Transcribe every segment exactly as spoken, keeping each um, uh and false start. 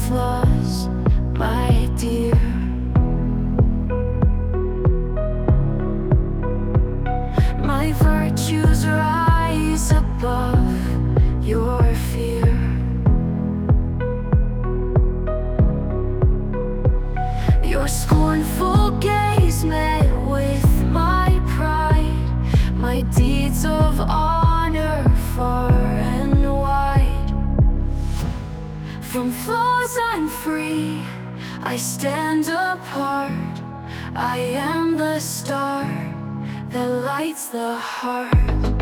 flaws, my dear. My virtues rise above your fear. Your scornful gaze met with my pride, my deeds of honor far and wide. From flaws I'm free, I stand apart. I am the star that lights the heart.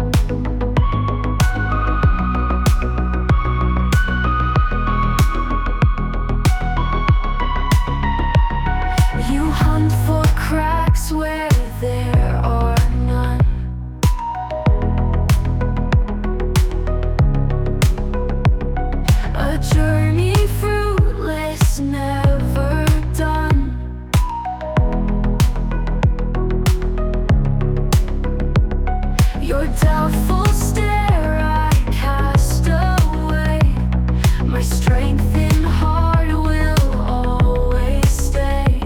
You hunt for cracks where there are none. A journey fruitless, never done. Your doubtful stare I cast away. My strength in heart will always stay.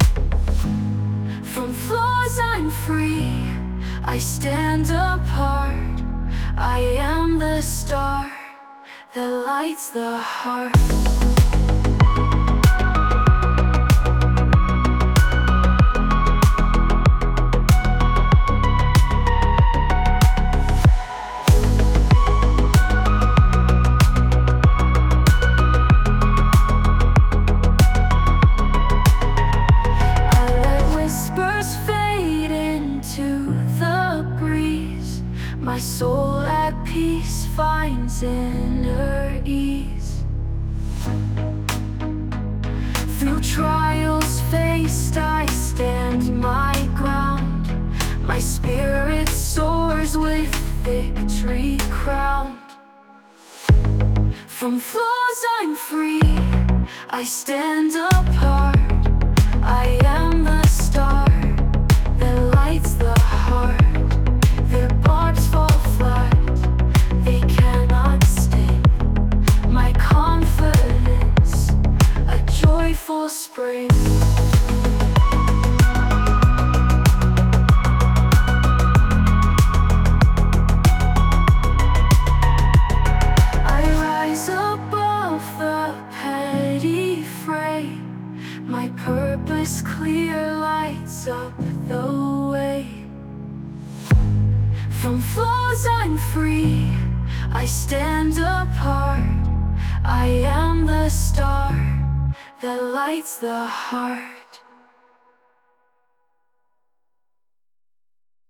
From flaws I'm free, I stand apart. I am the star that lights the heart. My soul at peace finds inner ease. Through trials faced I stand my ground. My spirit soars with victory crowned. From flaws I'm free, I stand apart. I am the star that lights the heart. Their barbs fall flat, they cannot sting. My confidence, a joyful spring. I rise above the petty fray. My purpose clear lights up the way. From flaws I'm free, I stand apart. I am the star that lights the heart.